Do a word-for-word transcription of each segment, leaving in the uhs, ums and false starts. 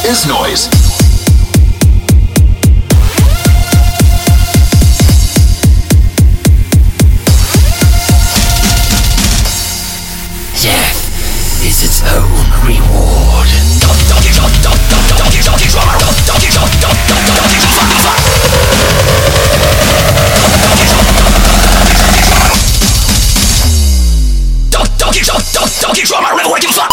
is Noise. Death is its own reward. Donkey drummer, never working fly.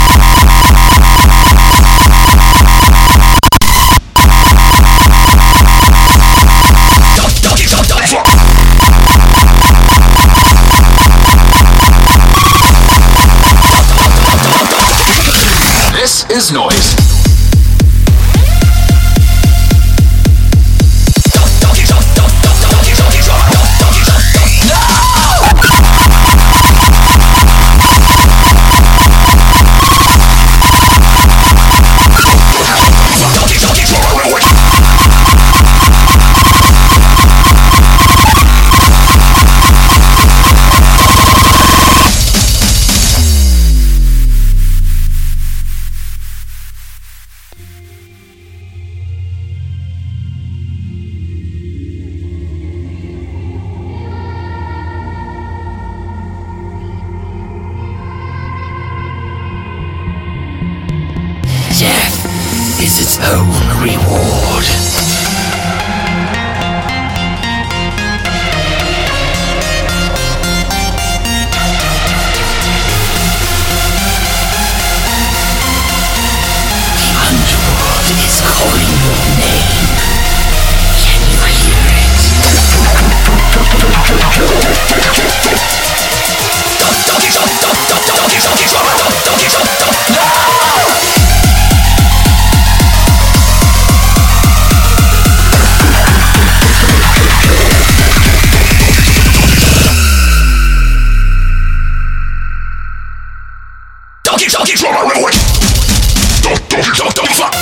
This is Noise. Death is its own reward. The underworld is calling your name. Can you hear it? Donkey, donkey, drummer, revelation. Donkey, donkey, donkey, donkey, fuck.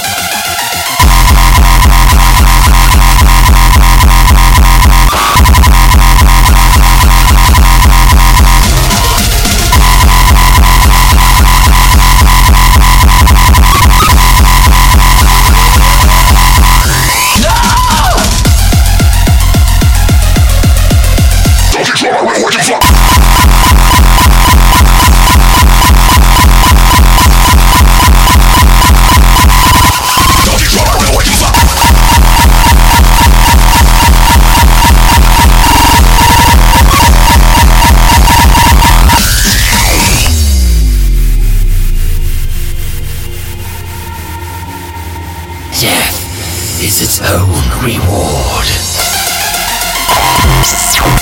Death is its own reward.